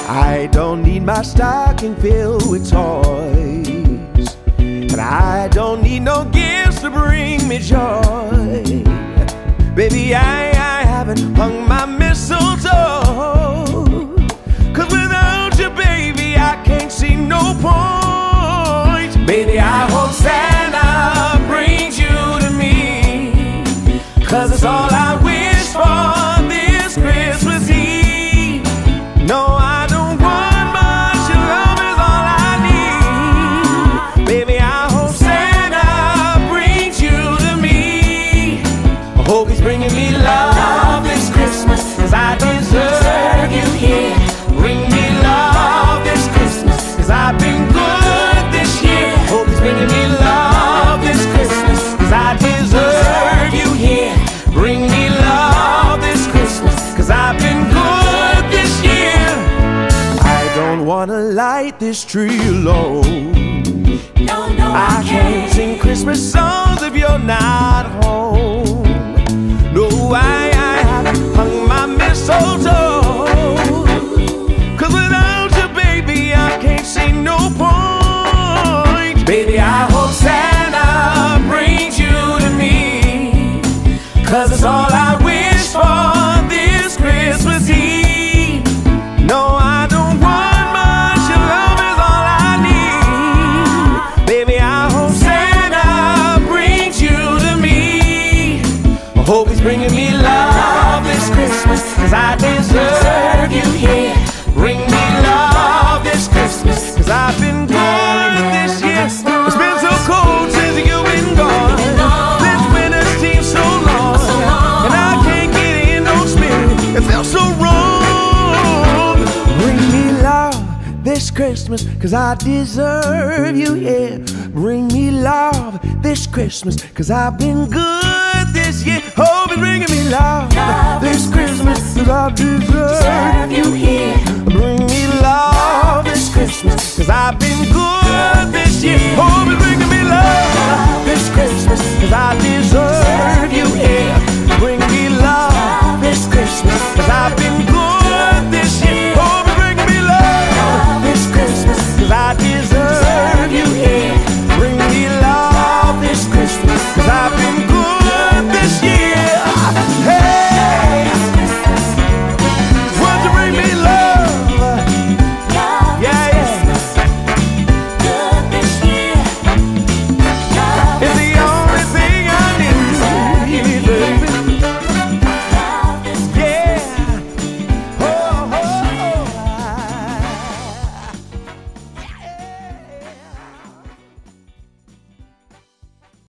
I don't need my stocking filled with toys, and I don't need no gifts to bring me joy. Baby, I haven't hung my mistletoe, 'cause without you, baby, I can't see no point. Baby, I hope Santa brings you to me, 'cause it's all I wish for this Christmas Eve. No, I don't want much, your love is all I need. Baby, I hope Santa brings you to me. I hope he's bringing me love this Christmas, 'cause I deserve you here. Bring me love this Christmas, 'cause I've been good this year. Hope he's bringing me love this Christmas, 'cause I deserve you here. Bring me love this Christmas, 'cause I've been good this year. I don't wanna light this tree alone. No, I can't sing Christmas songs if you're not home. No, I haven't hung my mistletoe, 'cause without you, baby, I can't see no point. Baby, I hope Santa brings you to me, 'cause it's all I wish for this Christmas Eve. No, I don't want much, your love is all I need. Baby, I hope Santa brings you to me. I hope he's bringing me love this Christmas, 'cause I deserve you here. Bring me love this Christmas, 'cause I've been good this year. It's been so cold since you've been gone. This winter seems so long, and I can't get in no spirit. It feels so wrong. Bring me love this Christmas, 'cause I deserve you here. Bring me love this Christmas, 'cause I've been good this year. Hope it's bringing me love this Christmas, 'cause I deserve you here. Bring me love this Christmas, 'cause I've been good this year. Hope